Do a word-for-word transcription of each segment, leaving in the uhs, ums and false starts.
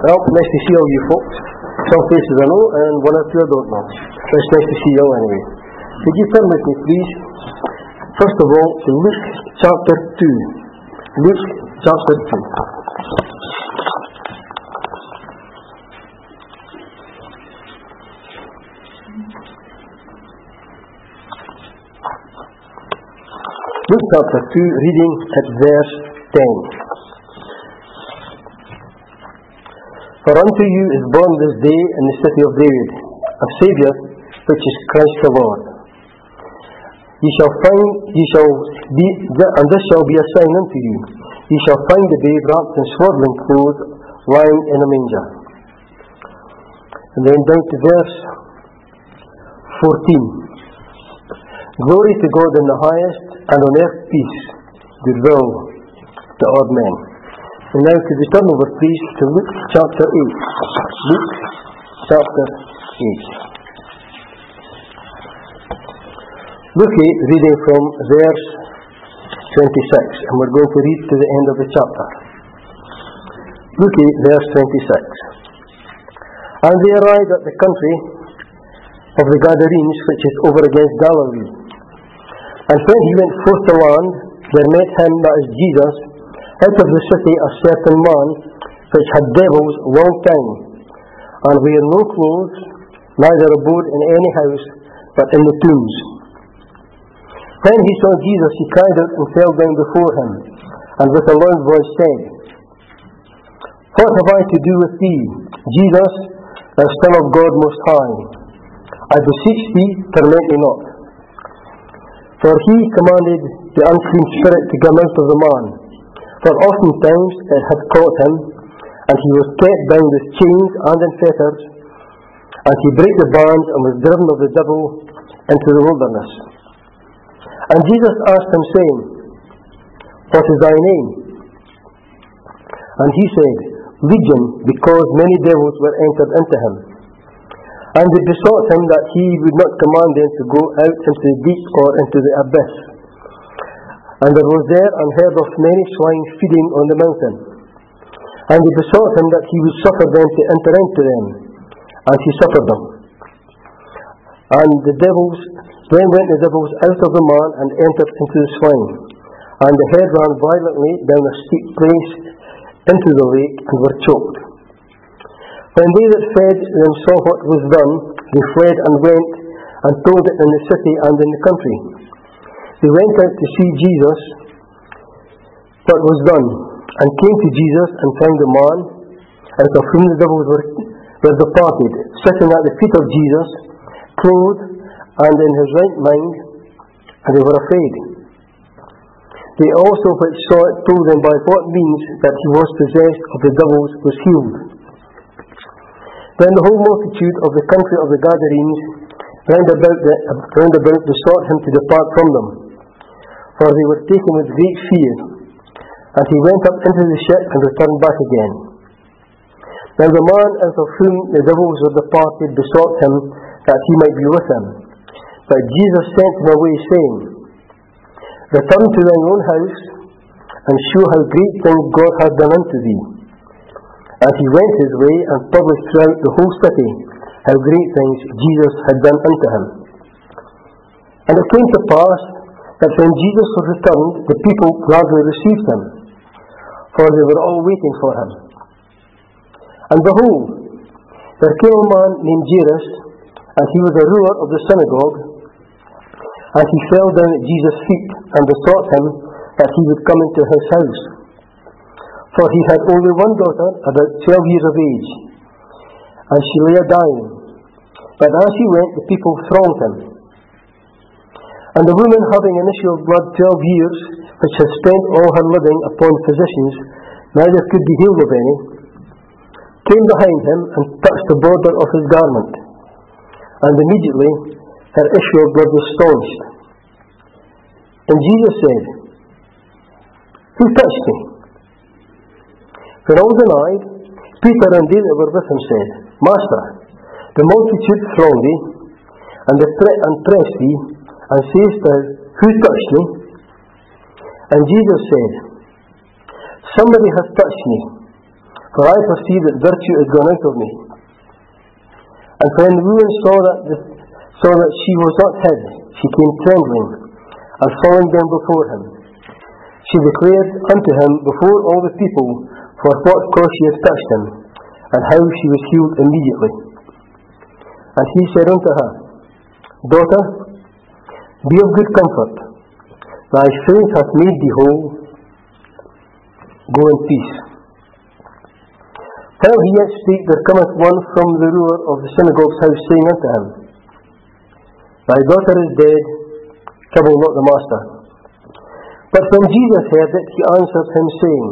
Well, nice to see all you folks. Some faces I know and one or two I don't know. So it's nice to see you all anyway. Could you turn with me please, first of all, to Luke chapter two. Luke chapter two. Luke chapter two, reading at verse ten. For unto you is born this day in the city of David a Saviour, which is Christ the Lord. Ye shall find, ye shall be, and this shall be a sign unto you: ye shall find the babe wrapped in swaddling clothes, lying in a manger. And then down to verse fourteen. Glory to God in the highest, and on earth peace, goodwill to all men. And now could we turn over please to Luke chapter eight. Luke chapter eight. Luke eight, reading from verse twenty-six, and we're going to read to the end of the chapter. Luke eight, verse twenty-six. And they arrived at the country of the Gadarenes, which is over against Galilee. And when he went forth to land, there met him, that is Jesus, out of the city a certain man, which had devils long time, and wear no clothes, neither abode in any house, but in the tombs. When he saw Jesus, he cried out and fell down before him, and with a loud voice said, What have I to do with thee, Jesus, thou Son of God Most High? I beseech thee, torment me not. For he commanded the unclean spirit to come out of the man. For oftentimes it had caught him, and he was kept bound with chains and in fetters, and he brake the bands and was driven of the devil into the wilderness. And Jesus asked him, saying, What is thy name? And he said, Legion, because many devils were entered into him. And they besought him that he would not command them to go out into the deep or into the abyss. And there was there unheard of many swine feeding on the mountain. And they besought him that he would suffer them to enter into them. And he suffered them. And the devils, then went the devils out of the man and entered into the swine. And the herd ran violently down a steep place into the lake and were choked. When they that fed them saw what was done, they fled and went and told it in the city and in the country. They went out to see Jesus, what was done, and came to Jesus and found a man, out of whom the devils were, were departed, sitting at the feet of Jesus, clothed and in his right mind, and they were afraid. They also which saw it told them by what means that he was possessed of the devils was healed. Then the whole multitude of the country of the Gadarenes round about, the, round about besought him to depart from them, for they were taken with great fear. And he went up into the ship and returned back again. Now the man out of whom the devils were departed besought him that he might be with him. But Jesus sent him away, saying, Return to thine own house, and show how great things God hath done unto thee. And he went his way and published throughout the whole city how great things Jesus had done unto him. And it came to pass that when Jesus was returned, the people gladly received him, for they were all waiting for him. And behold, there came a man named Jairus, and he was a ruler of the synagogue, and he fell down at Jesus' feet and besought him that he would come into his house. For he had only one daughter, about twelve years of age, and she lay a dying. But as he went, the people thronged him. And the woman, having an issue of blood twelve years, which had spent all her living upon physicians, neither could be healed of any, came behind him and touched the border of his garment. And immediately her issue of blood was staunched. And Jesus said, Who touched me? When all denied, Peter and they that were with him said, Master, the multitude throng thee, and they pre- and press thee, and sayest thou, Who touched me? And Jesus said, Somebody hath touched me, for I perceive that virtue is gone out of me. And when the woman saw that, the, saw that she was not hid, she came trembling, and falling down before him, she declared unto him before all the people for what cause she had touched him, and how she was healed immediately. And he said unto her, Daughter, be of good comfort, thy faith hath made thee whole, go in peace. While he yet spake, there cometh one from the ruler of the synagogue's house, saying unto him, Thy daughter is dead, trouble not the master. But when Jesus heard it, he answered him, saying,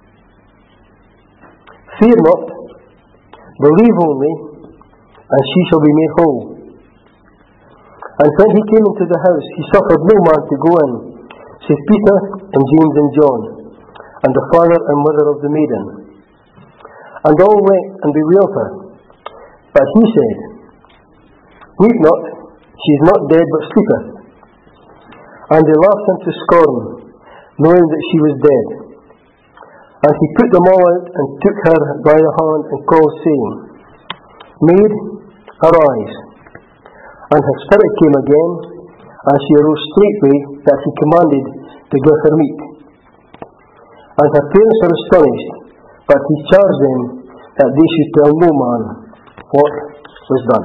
Fear not, believe only, and she shall be made whole. And when he came into the house, he suffered no man to go in, save Peter and James and John, and the father and mother of the maiden. And all wept and bewailed her. But he said, Weep not, she is not dead, but sleepeth. And they laughed him to scorn, knowing that she was dead. And he put them all out, and took her by the hand, and called, saying, Maid, arise. And her spirit came again, and she arose straightway, that he commanded to give her meat. And her parents were astonished, but he charged them that they should tell no man what was done.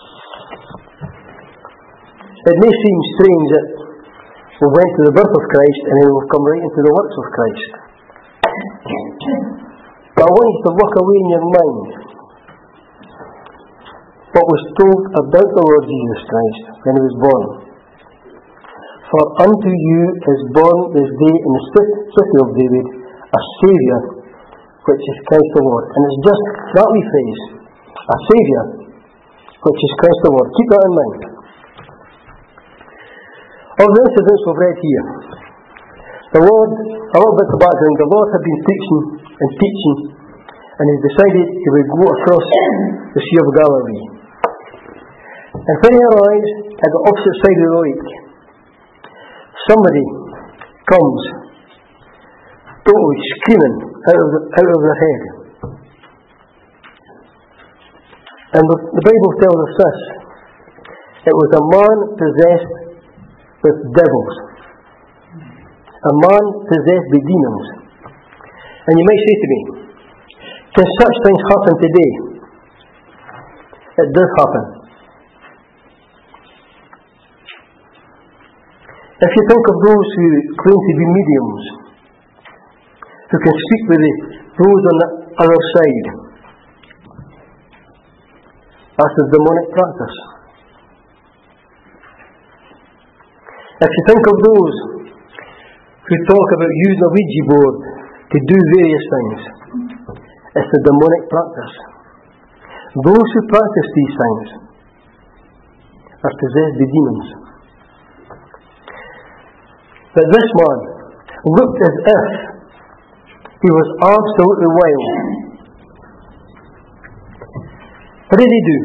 It may seem strange that we went to the birth of Christ and then we've come right into the works of Christ. But I want you to look away in your mind what was told about the Lord Jesus Christ when he was born. For unto you is born this day in the city of David a Saviour, which is Christ the Lord. And it's just that wee phrase, a Saviour, which is Christ the Lord. Keep that in mind. Of the incidents we've read here, the Lord, a little bit of background, the Lord had been preaching and teaching, and he decided he would go across the Sea of Galilee. And when he arrives at the opposite side of the lake, somebody comes totally screaming out of, the, out of their head. And the, the Bible tells us this. It was a man possessed with devils. A man possessed by demons. And you might say to me, can such things happen today? It does happen. If you think of those who claim to be mediums, who can speak with the, those on the other side, that's a demonic practice. If you think of those who talk about using a Ouija board to do various things, it's a demonic practice. Those who practice these things are possessed by demons. But this man looked as if he was absolutely wild. What did he do?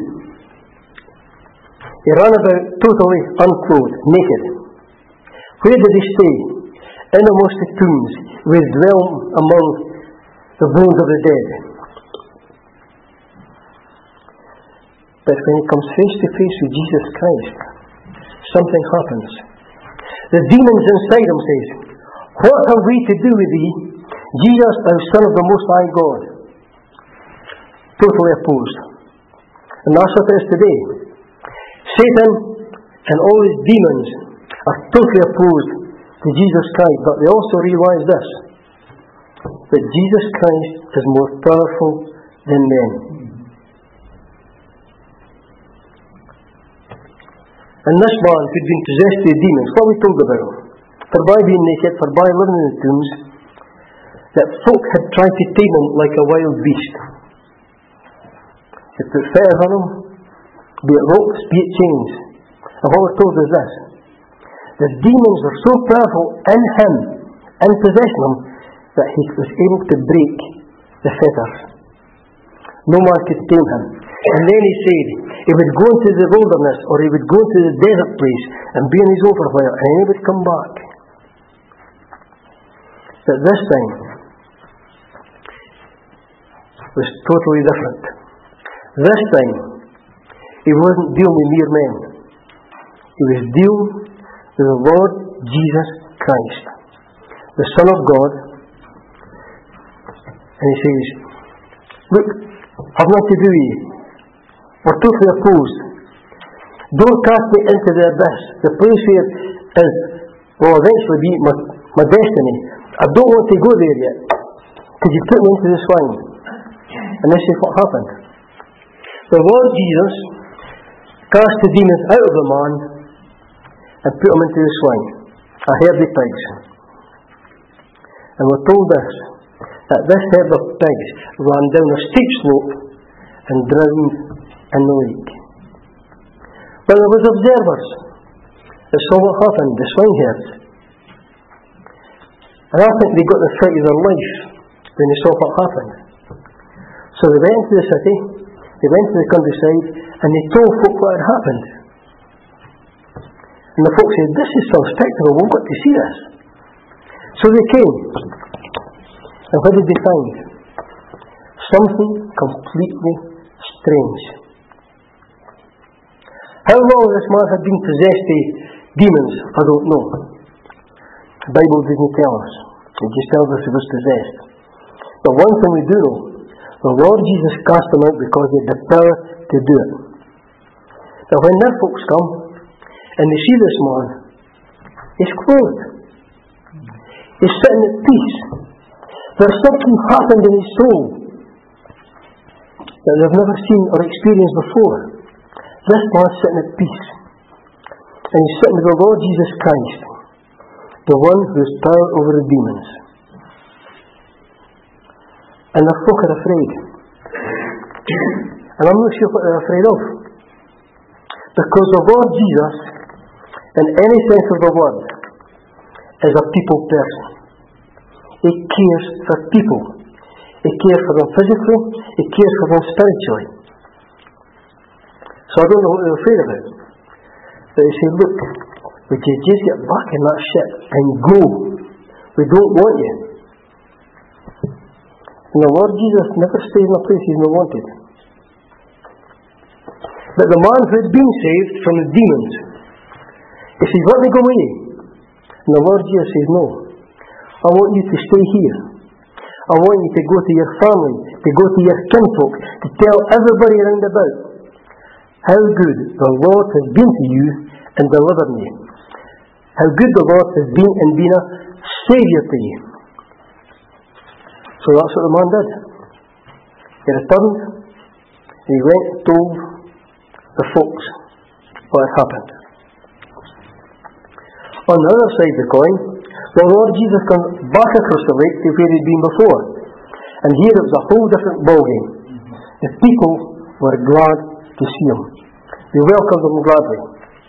He ran about totally unclothed, naked. Where did he stay? Innermost the tombs, where he dwelt among the bones of the dead. But when he comes face to face with Jesus Christ, something happens. The demons inside him says, What have we to do with thee, Jesus, thou Son of the Most High God? Totally opposed. And that's what it is today. Satan and all his demons are totally opposed to Jesus Christ, but they also realize this, that Jesus Christ is more powerful than men. And this man who'd been possessed by demons, what we told about him, for by being naked, for by living in the tombs, that folk had tried to tame him like a wild beast. They put fetters on him, be it ropes, be it chains. And what we're told is this, the demons were so powerful in him, in possessing him, that he was able to break the fetters. No man could tame him. And then he said, he would go into the wilderness, or he would go into the desert place, and be in his own for a while, and then he would come back. But this time, was totally different. This time, he wasn't dealing with mere men. He was dealing with the Lord Jesus Christ, the Son of God. And he says, look, I've nothing to do with you. We're totally opposed. Don't cast me into the abyss, the place where is will eventually be my, my destiny. I don't want to go there yet, because you put me into the swine. And this is what happened. The Lord Jesus cast the demons out of the man and put him into the swine, a herd of pigs. And we're told this, that this herd of pigs ran down a steep slope and drowned in the lake. But there was observers that saw what happened, the swineherds. And I think they got the fright of their life when they saw what happened. So they went into the city, they went to the countryside, and they told folk what had happened. And the folk said, this is some spectacle, we've got to see this. So they came. And what did they find? Something completely strange. How long this man had been possessed by demons, I don't know. The Bible didn't tell us. It just tells us he was possessed. But one thing we do know, the Lord Jesus cast them out because he had the power to do it. Now when their folks come, and they see this man, he's clothed. He's sitting at peace. There's something happened in his soul that they've never seen or experienced before. This man's sitting at peace. And he's sitting with the Lord Jesus Christ, the one who has power over the demons. And the folk are afraid. And I'm not sure what they're afraid of. Because the Lord Jesus, in any sense of the word, is a people person. He cares for people. He cares for them physically. He cares for them spiritually. So I don't know what they're afraid about. But they say, look, would you just get back in that ship and go? We don't want you. And the Lord Jesus never stays in a place he's not wanted. But the man who had been saved from the demons, he says, let me go away. And the Lord Jesus says, no. I want you to stay here. I want you to go to your family, to go to your kinfolk, to tell everybody around about how good the Lord has been to you and delivered you. How good the Lord has been in being a Saviour to you. So that's what the man did. He returned, and he went and told the folks what had happened. On the other side of the coin, the Lord Jesus comes back across the lake to where he'd been before. And here it was a whole different ballgame. The people were glad to see him. They welcomed him gladly.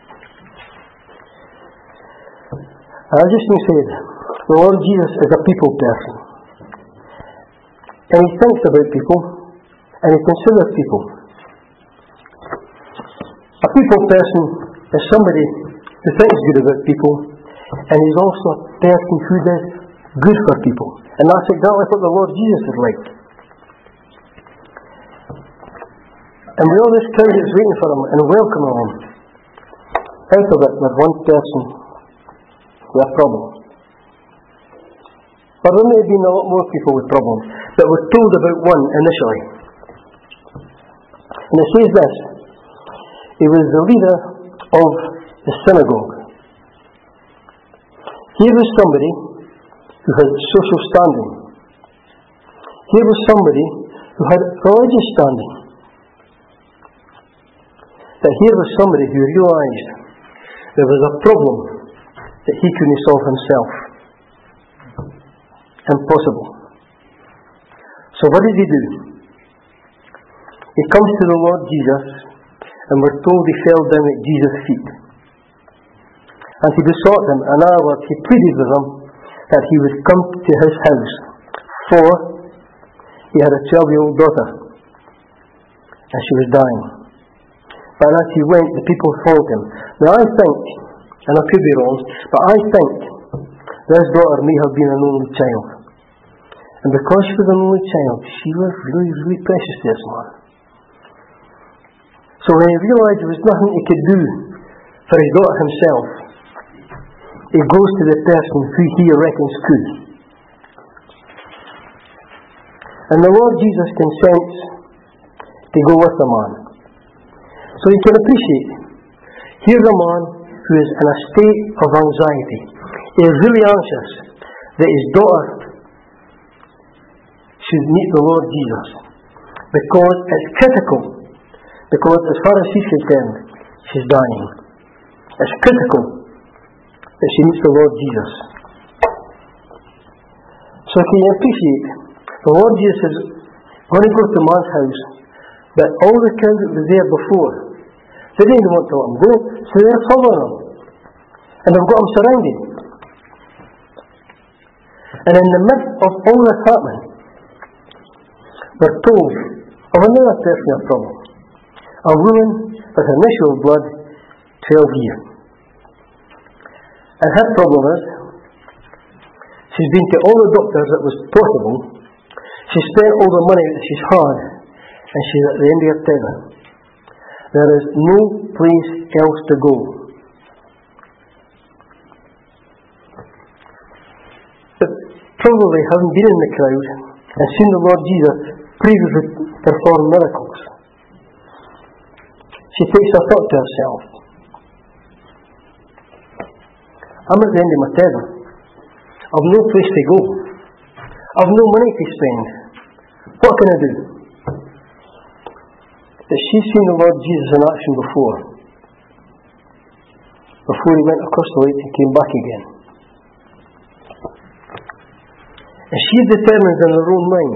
As I just said, the Lord Jesus is a people person. And he thinks about people, and he considers people. A people person is somebody who thinks good about people, and he's also a person who does good for people. And that's exactly what the Lord Jesus is like. And with all this crowd that's waiting for him and welcoming him, out of it with one person with a problem. But there may have been a lot more people with problems, but we're told about one initially. And it says this: he was the leader of the synagogue. Here was somebody who had social standing. Here was somebody who had religious standing. But here was somebody who realised there was a problem that he couldn't solve himself. Impossible. So what did he do? He comes to the Lord Jesus, and we're told he fell down at Jesus' feet. And he besought him, in other words, he pleaded with him that he would come to his house, for he had a twelve-year-old daughter, and she was dying. But as he went, the people followed him. Now I think, and I could be wrong, but I think this daughter may have been an only child. And because she was an only child, she was really, really precious to this man. So when he realised there was nothing he could do for his daughter himself, he goes to the person who he reckons could. And the Lord Jesus consents to go with the man. So you can appreciate, here's a man who is in a state of anxiety. He is really anxious that his daughter should meet the Lord Jesus, because it's critical, because as far as he's concerned, she's dying. It's critical that she meets the Lord Jesus. So can you appreciate, the Lord Jesus is going to go to the man's house, but all the crowd that was there before, they didn't want to let him go, so they're following him. And they've got him surrounded. And in the midst of all this happening, we're told of another personal problem. A woman with an issue of blood, twelve years. And her problem is, she's been to all the doctors that was possible, she's spent all the money that she's had, and she's at the end of her tether. There is no place else to go. But probably having been in the crowd and seen the Lord Jesus previously perform miracles, she takes a thought to herself. I'm at the end of my tether. I've no place to go. I've no money to spend. What can I do? But she's seen the Lord Jesus in action before. Before he went across the lake and came back again. And she determines in her own mind,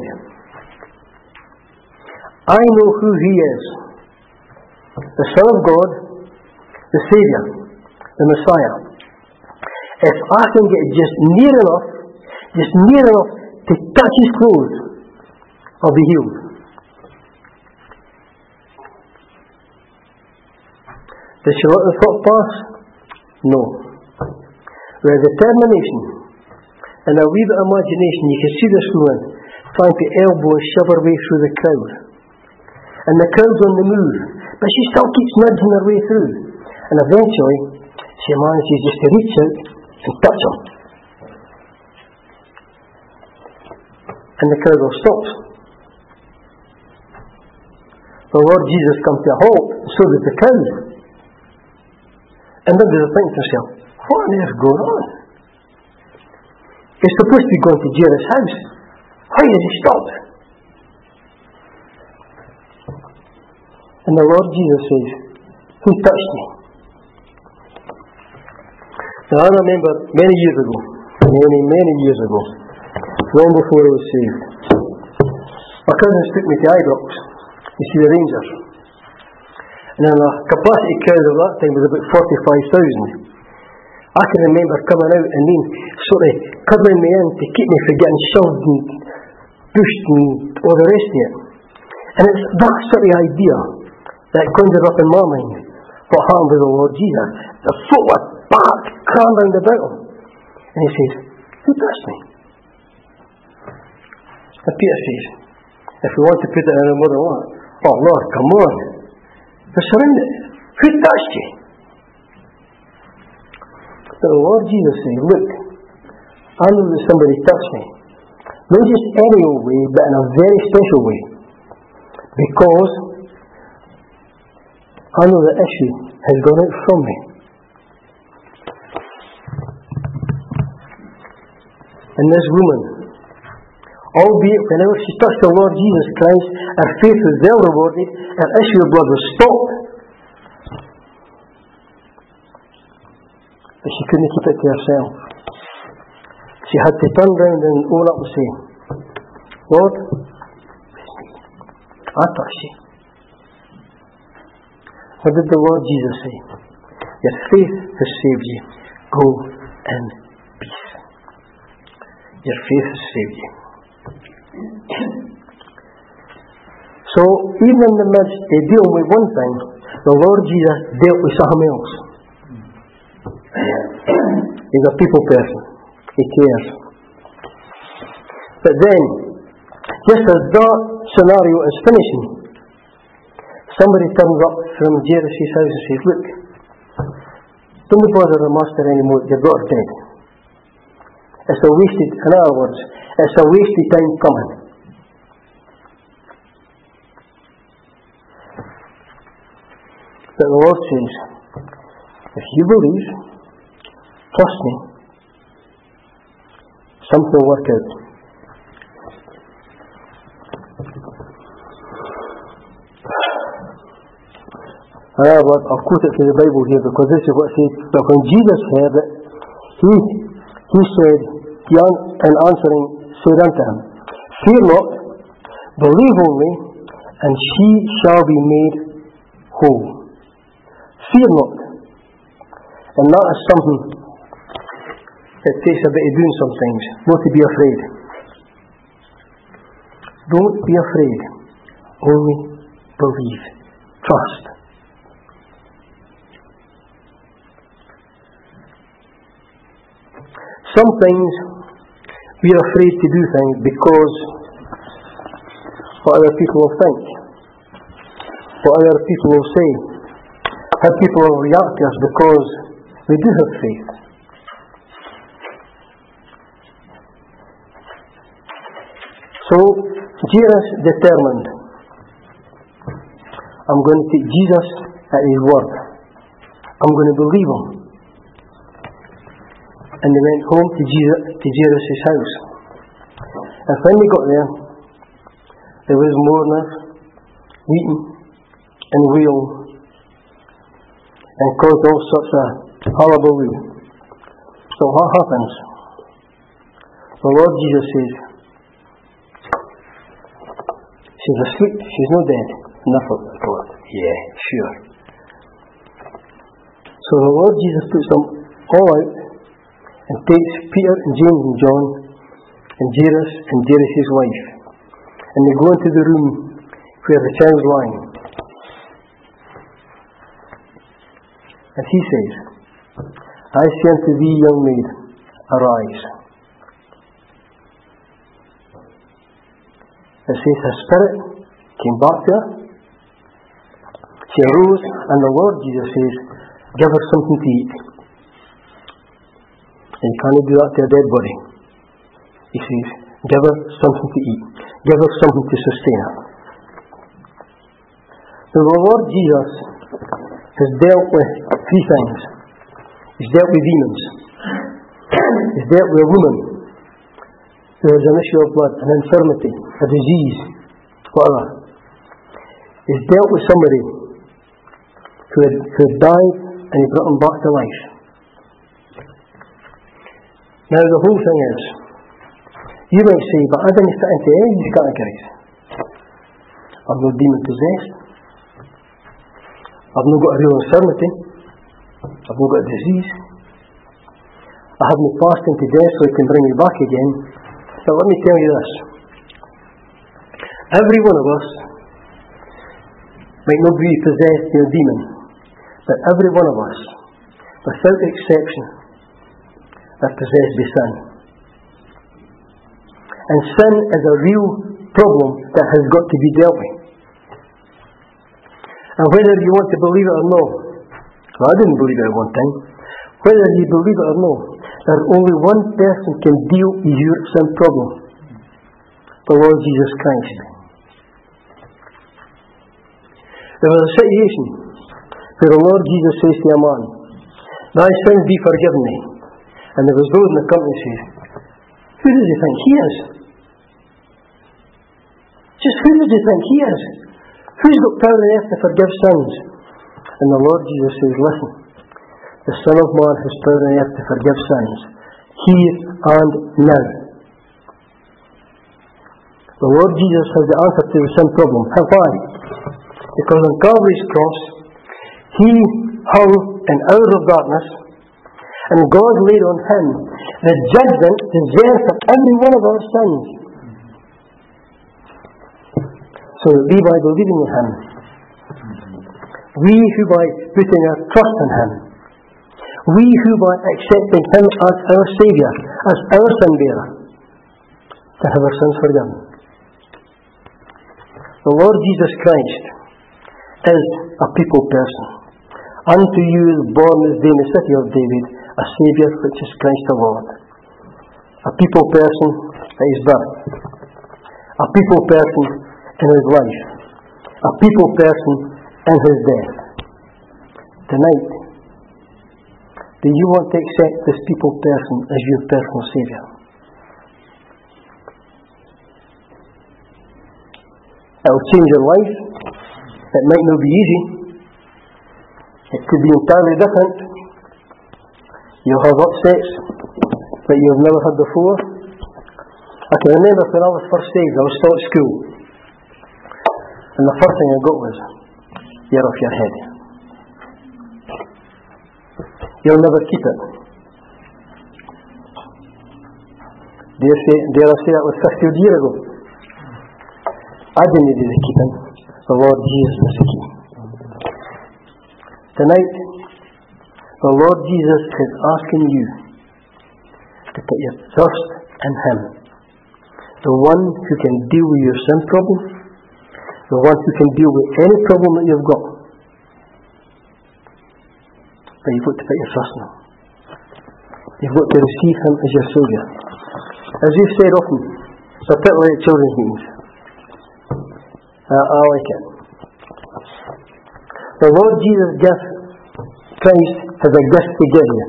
I know who he is. The Son of God, the Saviour, the Messiah. If I can get just near enough, just near enough to touch his clothes, I'll be healed. Did she let the thought pass? No. With determination and a wee bit of imagination, you can see this woman trying to elbow and shove her way through the crowd. And the crowd's on the move, but she still keeps nudging her way through. And eventually, she manages just to reach out and touch him. And the crowd all stops. The Lord Jesus comes to a halt, and so does the crowd. And then there's a think to herself, what on earth is going on? He's supposed to be going to Jairus' house. Why has he stopped? And the Lord Jesus says, who touched me? Now I remember many years ago, many, many years ago, long before I was saved, my cousins took me to Ibrox to see the Rangers. And then a capacity crowd of that time was about forty-five thousand. I can remember coming out and then sort of covering me in to keep me from getting shoved and pushed and all the rest of it. And it's that sort of idea that conjures up in my mind what happened with the Lord Jesus. The foot was back, crammed round about him. And he says, who touched me? And Peter says, if we want to put it in a modern way, oh Lord, come on. They're surrounded. Who touched you? But the Lord Jesus said, look, I know that somebody touched me. Not just any old way, but in a very special way. Because I know the issue has gone out from me. And this woman, albeit whenever she touched the Lord Jesus Christ, her faith was well rewarded, her issue of blood was stopped. But she couldn't keep it to herself. She had to turn round and own up and say, Lord, I touched you. What did the Lord Jesus say? Your faith has saved you. Go in peace. Your faith has saved you. So, even in the midst of dealing with one thing, the Lord Jesus dealt with something else. He's a people person. He cares. But then, just as that scenario is finishing, somebody turns up from Jairus' house and says, look, don't bother the master anymore, your daughter's dead. It's a wasted, in other words, it's a wasted time coming. But the Lord says, if you believe, trust me, something will work out. However, I'll quote it from the Bible here because this is what it says. But when Jesus heard it, he, he said, he an, in answering, said unto him, fear not, believe only, and she shall be made whole. Fear not. And that is something it takes a bit of doing sometimes, not to be afraid. Don't be afraid. Only believe. Trust. Sometimes we are afraid to do things because what other people will think, what other people will say, how people will react to us because we do have faith. So Jairus determined, I'm going to take Jesus at his word. I'm going to believe him. And they went home to, Jesus, to Jairus' house. And when they got there, there was mourners, weeping and wailing, and caused all sorts of hullabaloo. So what happens? The Lord Jesus says, she's asleep, she's not dead. Nothing. Lord, yeah, sure. So the Lord Jesus puts them all out and takes Peter and James and John and Jairus and Jairus' wife, and they go into the room where the child's lying. And he says, I say unto thee, young maid, arise. It says her spirit came back to her. She arose, and the Lord Jesus says, give her something to eat. And you can't do that to a dead body. He says, give her something to eat. Give her something to sustain her. So the Lord Jesus has dealt with three things. He's dealt with demons. He's dealt with a woman who has an issue of blood, an infirmity, a disease, whatever. He's dealt with somebody who had, who had died and he brought him back to life. Now the whole thing is, you might say, but I didn't fit into any of these categories. I'm not demon possessed. I've not got a real infirmity. I've not got a disease. I haven't passed into death so it can bring me back again. But let me tell you this. Every one of us might not be possessed by a demon, but every one of us, without exception, are possessed by sin. And sin is a real problem that has got to be dealt with. And whether you want to believe it or not, well, I didn't believe it at one time, whether you believe it or not, there's only one person can deal with your sin problem: the Lord Jesus Christ. There was a situation where the Lord Jesus says to a man, thy sins be forgiven thee. And there was those in the company says, who does he think he is? Just who does he think he is? Who's got power on earth to forgive sins? And the Lord Jesus says, listen, the Son of Man has power on earth to forgive sins, here and now. The Lord Jesus has the answer to the sin problem. Why? Because on Calvary's cross, He hung in hours of darkness, and God laid on Him the judgment deserved for every one of our sins. So that we, by believing in Him, we who by putting our trust in Him, we who by accepting Him as our Saviour, as our sin bearer, and have our sins forgiven. The Lord Jesus Christ is a people person. Unto you is born this day in the city of David a Saviour, which is Christ the Lord. A people person at his birth. A people person in his life. A people person in his death. Tonight, do you want to accept this people person as your personal Saviour? It will change your life. It might not be easy. It could be entirely different. You'll have upsets that you've never had before. I can remember when I was first saved, I was still at school. And the first thing I got was, you're off your head. You'll never keep it. Dare, say, dare I say that was fifty years ago? I didn't do the keeping. The Lord Jesus was the key. Tonight, the Lord Jesus is asking you to put your trust in Him. The one who can deal with your sin problem. The one who can deal with any problem that you've got. But you've got to put your trust in Him. You've got to receive Him as your Saviour. As we've said often, particularly at children's meetings, uh, I like it. The Lord Jesus gift, Christ has a gift to give you.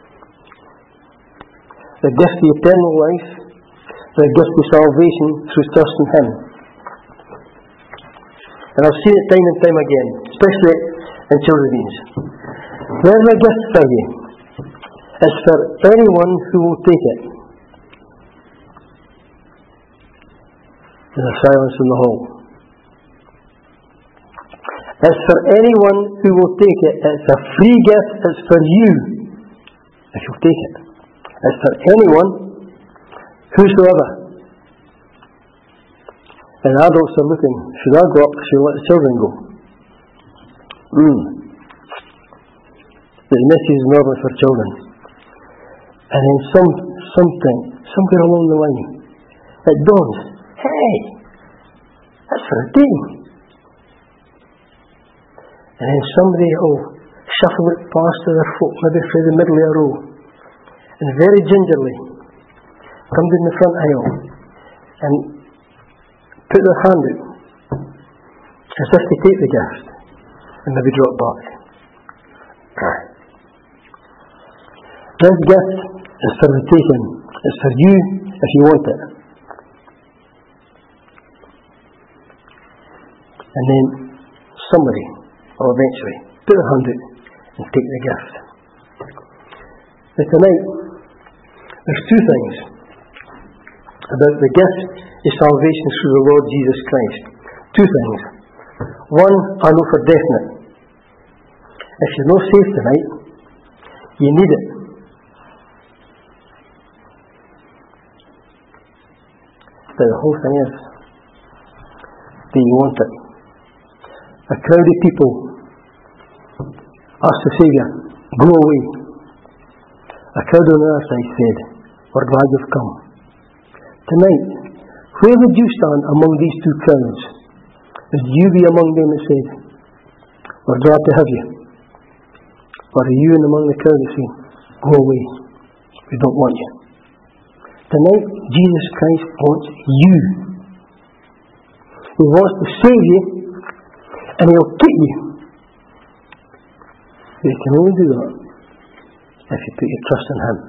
The gift of eternal life, the gift of salvation through trust in Him. And I've seen it time and time again, especially in children's meetings. There's a gift for you. It's for anyone who will take it. There's a silence in the hall. It's for anyone who will take it. It's a free gift. It's for you, if you'll take it. It's for anyone, whosoever. And adults are looking, should I go up, should I let the children go? Mm. The message is normally for children. And then some, something, somewhere along the line, it dawns, hey, that's for a day. And then somebody will shuffle it past to their foot, maybe through the middle of a row, and very gingerly come down the front aisle and put their hand out as if to take the gift and maybe drop back. This gift is for the taking. It's for you if you want it. And then somebody will eventually put their hand out and take the gift. But tonight, there's two things about the gift of salvation through the Lord Jesus Christ. Two things. One, I know for definite. If you're not saved tonight, you need it. But the whole thing is, do you want it? A crowd of people asked the Saviour, go away. A crowd on the other side said, we're glad you've come. Tonight, where would you stand among these two crowds? Would you be among them that said, we're glad to have you? Or are you in among the crowd that say, go away, we don't want you? Tonight, Jesus Christ wants you. He wants to save you, and He'll keep you. But you can only do that if you put your trust in Him.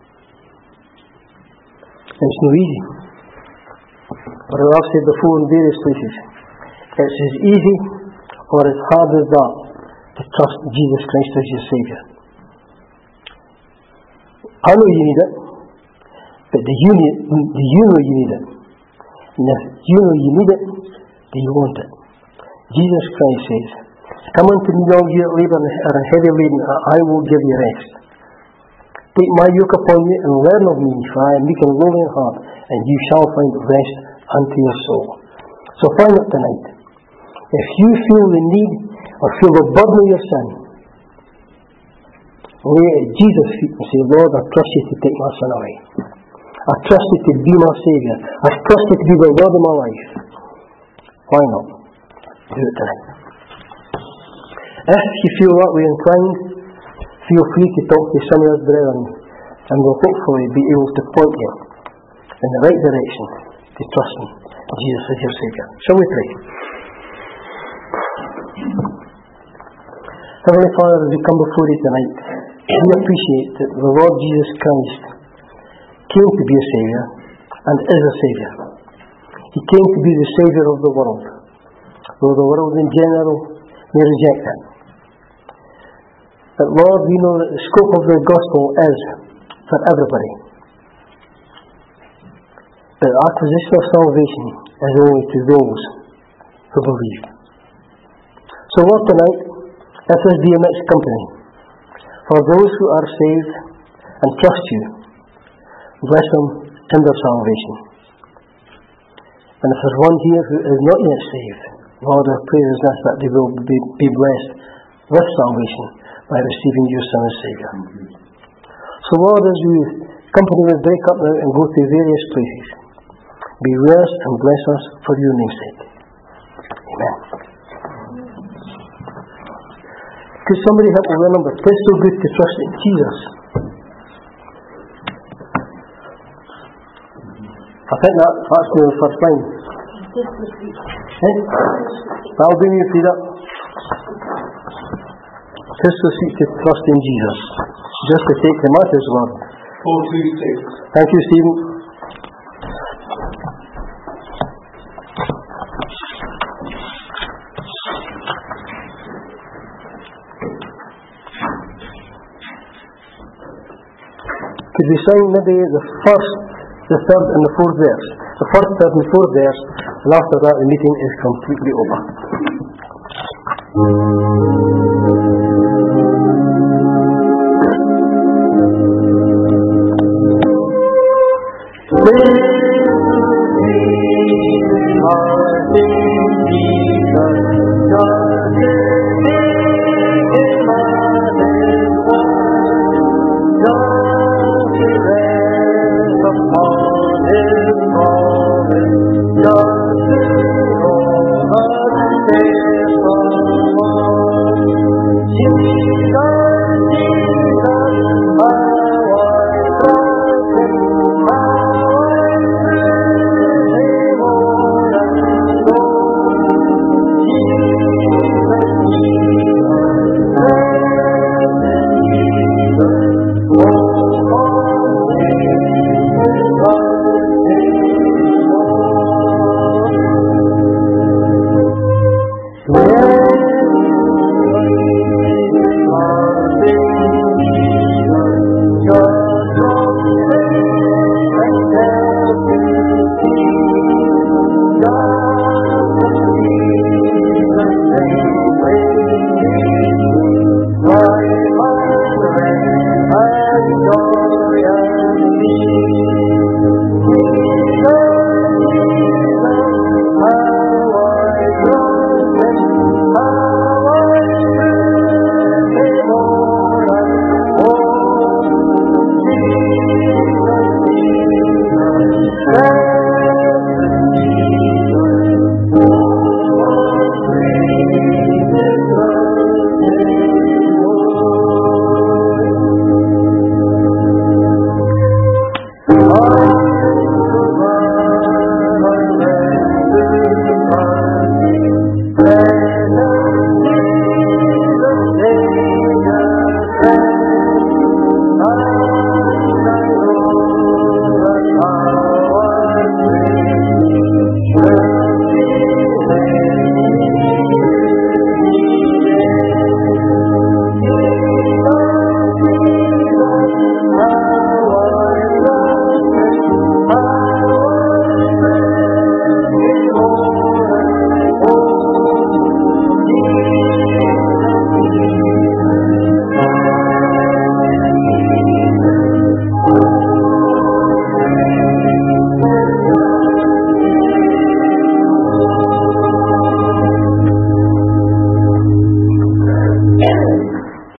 And it's no easy. But as I've said before in various places, it's as easy or as hard as that to trust Jesus Christ as your Saviour. I know you need it, but do you, need, do you know you need it? And if you know you need it, do you want it? Jesus Christ says, come unto me all ye that labour and are heavy laden, and I will give you rest. Take my yoke upon you and learn of me, for I am meek and lowly in heart, and you shall find rest unto your soul. So find it tonight. If you feel the need or feel the burden of your sin, lay it at Jesus' feet and say, Lord, I trust you to take my sin away. I've trusted to be my Saviour. I've trusted to be the Lord of my life. Why not? Do it tonight. If you feel that way inclined, feel free to talk to some of your brethren, and we'll hopefully be able to point you in the right direction to trusting Jesus as your Saviour. Shall we pray? Heavenly Father, as we come before you tonight, we appreciate that the Lord Jesus Christ came to be a Saviour and is a Saviour. He came to be the Saviour of the world, though the world in general may reject Him. But Lord, we know that the scope of the gospel is for everybody. But the acquisition of salvation is only to those who believe. So Lord, tonight, let us be a mixed company. For those who are saved and trust you, bless them in their salvation. And if there's one here who is not yet saved, Lord, our prayer is this, that they will be, be blessed with salvation by receiving your Son as Saviour. So Lord, as we company will break up now and go to various places, be with us and bless us for your name's sake. Amen. Could somebody help me remember, it's so good to trust in Jesus. I think that, that's the first line. Eh? That'll bring you through that. Tis so sweet to trust in Jesus, just to take him at his word. four two six. Thank you, Stephen. Could we sing maybe the first, the third and the fourth verse? The first, third and fourth verse, and after that the meeting is completely over.